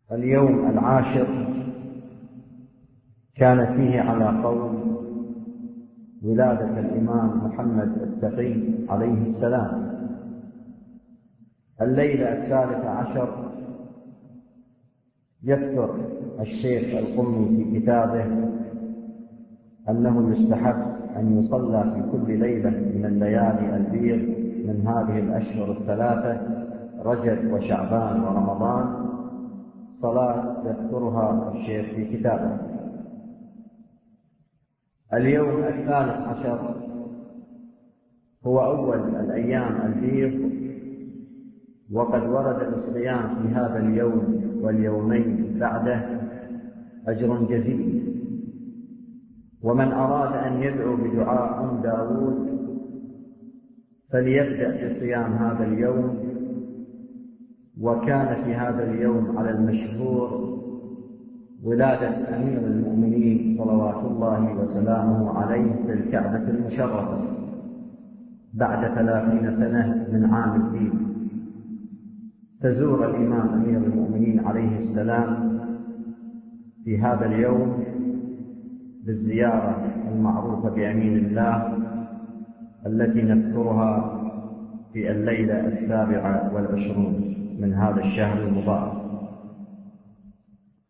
اليوم العاشر كان فيه على قول ولادة الإمام محمد التقي عليه السلام. الليلة 13 يذكر الشيخ القمي في كتابه أنه يستحب أن يصلى في كل ليلة من الليالي البيض من هذه الأشهر الثلاثة رجب وشعبان ورمضان صلاة يذكرها الشيخ في كتابه. اليوم 13 هو أول الأيام البيض، وقد ورد بالصيام في هذا اليوم واليومين بعده أجر جزيل. ومن أراد أن يدعو بدعاء أم داود فليبدأ بصيام هذا اليوم. وكان في هذا اليوم على المشهور ولادة أمير المؤمنين صلوات الله وسلامه عليه في الكعبة المشرفة بعد 30 سنة من عام الدين. تزور الإمام أمير المؤمنين عليه السلام في هذا اليوم بالزيارة المعروفة بأمين الله التي نذكرها في الليلة 27 من هذا الشهر المبارك.